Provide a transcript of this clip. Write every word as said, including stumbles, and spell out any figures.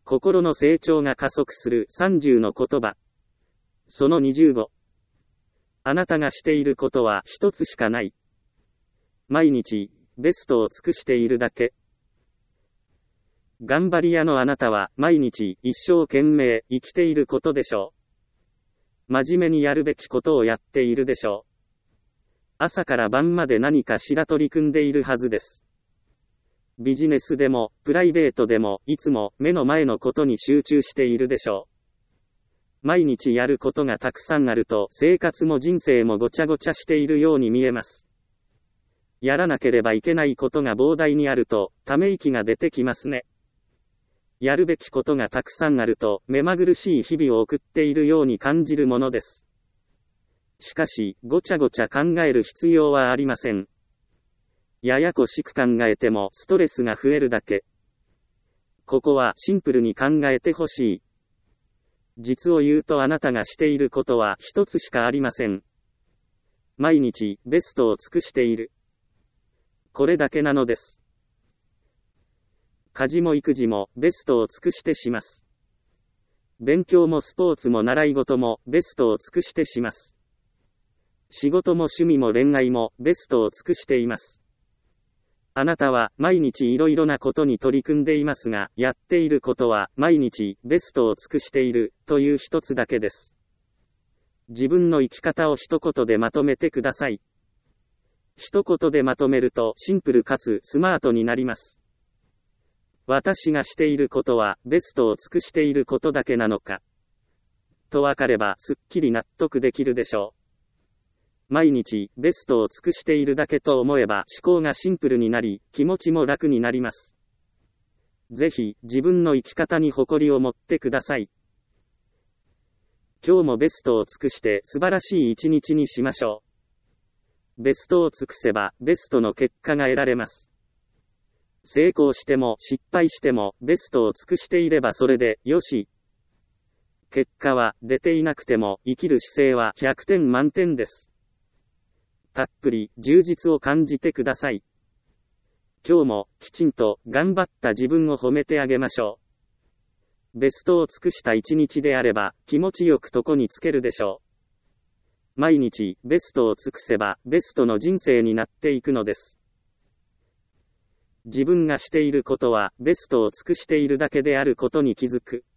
心の成長が加速するさんじゅうの言葉。そのにじゅうご。あなたがしていることは一つしかない。毎日、ベストを尽くしているだけ。頑張り屋のあなたは毎日一生懸命生きていることでしょう。真面目にやるべきことをやっているでしょう。朝から晩まで何かしら取り組んでいるはずです。ビジネスでもプライベートでもいつも目の前のことに集中しているでしょう。毎日やることがたくさんあると生活も人生もごちゃごちゃしているように見えます。やらなければいけないことが膨大にあるとため息が出てきますね。やるべきことがたくさんあると目まぐるしい日々を送っているように感じるものです。しかし、ごちゃごちゃ考える必要はありません。ややこしく考えてもストレスが増えるだけ。ここはシンプルに考えてほしい。実を言うとあなたがしていることは一つしかありません。毎日ベストを尽くしている。これだけなのです。家事も育児もベストを尽くしてします。勉強もスポーツも習い事もベストを尽くしてします。仕事も趣味も恋愛もベストを尽くしています。あなたは毎日いろいろなことに取り組んでいますが、やっていることは毎日ベストを尽くしているという一つだけです。自分の生き方を一言でまとめてください。一言でまとめるとシンプルかつスマートになります。私がしていることはベストを尽くしていることだけなのか。とわかればすっきり納得できるでしょう。毎日ベストを尽くしているだけと思えば思考がシンプルになり、気持ちも楽になります。ぜひ自分の生き方に誇りを持ってください。今日もベストを尽くして素晴らしい一日にしましょう。ベストを尽くせばベストの結果が得られます。成功しても失敗してもベストを尽くしていればそれでよし。結果は出ていなくても生きる姿勢はひゃくてん満点です。たっぷり充実を感じてください。今日もきちんと頑張った自分を褒めてあげましょう。ベストを尽くした一日であれば気持ちよく床につけるでしょう。毎日ベストを尽くせばベストの人生になっていくのです。自分がしていることはベストを尽くしているだけであることに気づく。